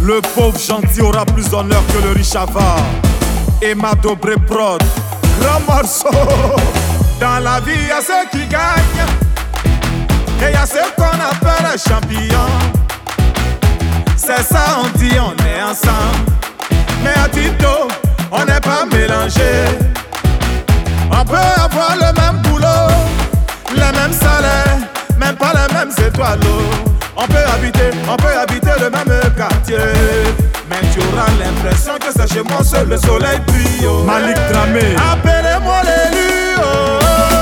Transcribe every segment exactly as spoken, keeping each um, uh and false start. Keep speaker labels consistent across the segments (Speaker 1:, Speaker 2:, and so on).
Speaker 1: Le pauvre gentil aura plus d'honneur que le riche avare. Emma Dobré Prod, grand morceau. Dans la vie, y'a ceux qui gagnent et y'a ceux qu'on appelle les champions. C'est ça, on dit on est ensemble. Mais à Tito, on n'est pas mélangés. On peut avoir le même boulot, les mêmes salaires, même pas les mêmes étoiles. On peut habiter, on peut habiter le même quartier, mais tu auras l'impression que c'est chez moi seul le soleil brille. Oh. Malik Dramé, appelez-moi l'élu, oh.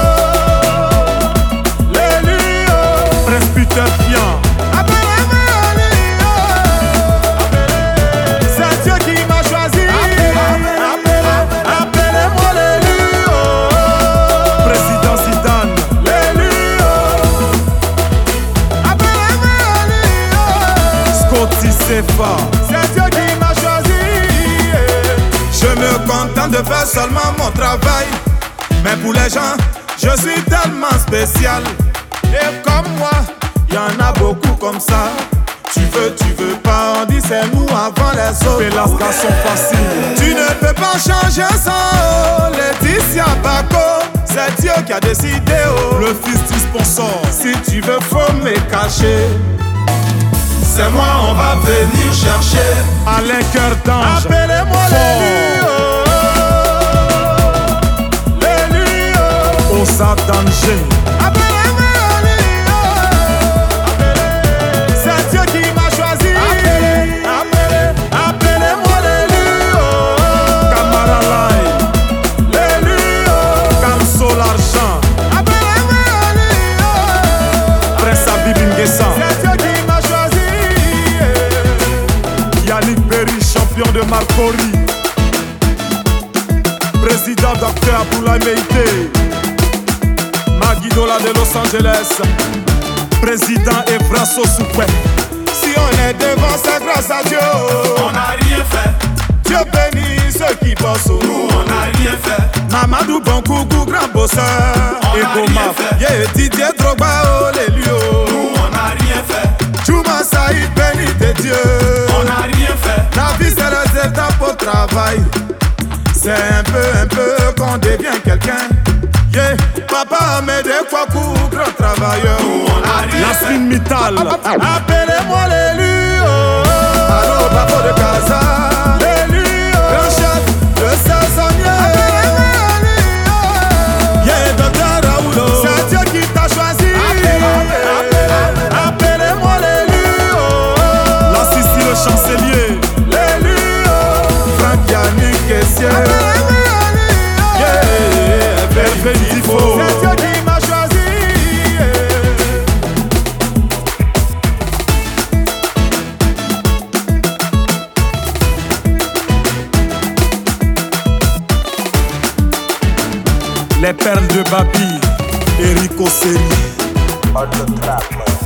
Speaker 1: L'élu, oh. Prince Peter Fian, appelez-moi l'élu, oh. C'est Dieu qui m'a choisi. Appelez-moi appelez, appelez l'élu, oh. Président Zidane, l'élu, oh. Appelez-moi l'élu, oh. Scotty Sefa, c'est Dieu qui m'a choisi. Je me contente de faire seulement mon travail, mais pour les gens, je suis tellement spécial. Et comme moi, y en a beaucoup comme ça. Tu veux, tu veux pas, on dit c'est nous avant les autres. Et las cas sont faciles. Tu ne peux pas changer ça, Laetitia Bako. C'est Dieu qui a décidé, oh. Le fils du sponsor. Si tu veux, faut me cacher. C'est moi, on va venir chercher. Alain Cœur d'Ange, appelez-moi l'élu, oh. L'élu, oh. Osa Danger, appelez-moi l'élu, oh. C'est Dieu qui m'a choisi. Appelez, appelez, appelez-moi l'élu, oh. Camara Lai, l'élu, oh. Camso l'argent, appelez-moi l'élu, oh. Prince Habib Nguessan, c'est Dieu qui m'a choisi. Yannick Berry, champion de Marcory. Président Docteur Aboulaye Meïté. Maguidola de Los Angeles. Président Evrasso Soupé. Si on est devant, c'est grâce à Dieu.
Speaker 2: On n'a rien fait.
Speaker 1: Dieu bénit ceux qui bossent.
Speaker 2: Nous, on n'a rien fait.
Speaker 1: Mamadou Bonkoukou, grand bosseur.
Speaker 2: On n'a rien fait.
Speaker 1: Yeah, Didier Drogba, oh les lieux.
Speaker 2: Nous, on n'a rien fait.
Speaker 1: Chouma Saïd, béni de Dieu.
Speaker 2: On n'a rien fait.
Speaker 1: La vie c'est les étapes au travail. C'est un peu, un peu qu'on devient quelqu'un. Yeah, Papa Amédée Kwaku, grand travailleur.
Speaker 2: Nous, on n'a rien fait.
Speaker 1: Yasmine Mittal, appelez-moi l'élu, oh. Allô, Babo de Casa, l'élu, oh. Grand chef, le saisonnier. Yeah, Docteur Raoulou, c'est Dieu qui t'a choisi. Appelez-moi l'élu, oh. La Sissi, le chancelier, l'élu, oh. Franck Yannick Kessier. Yeah, Hervé Difo, c'est Dieu qui m'a choisi. Les perles de Babi, Eric Osseri.
Speaker 3: On the track, man.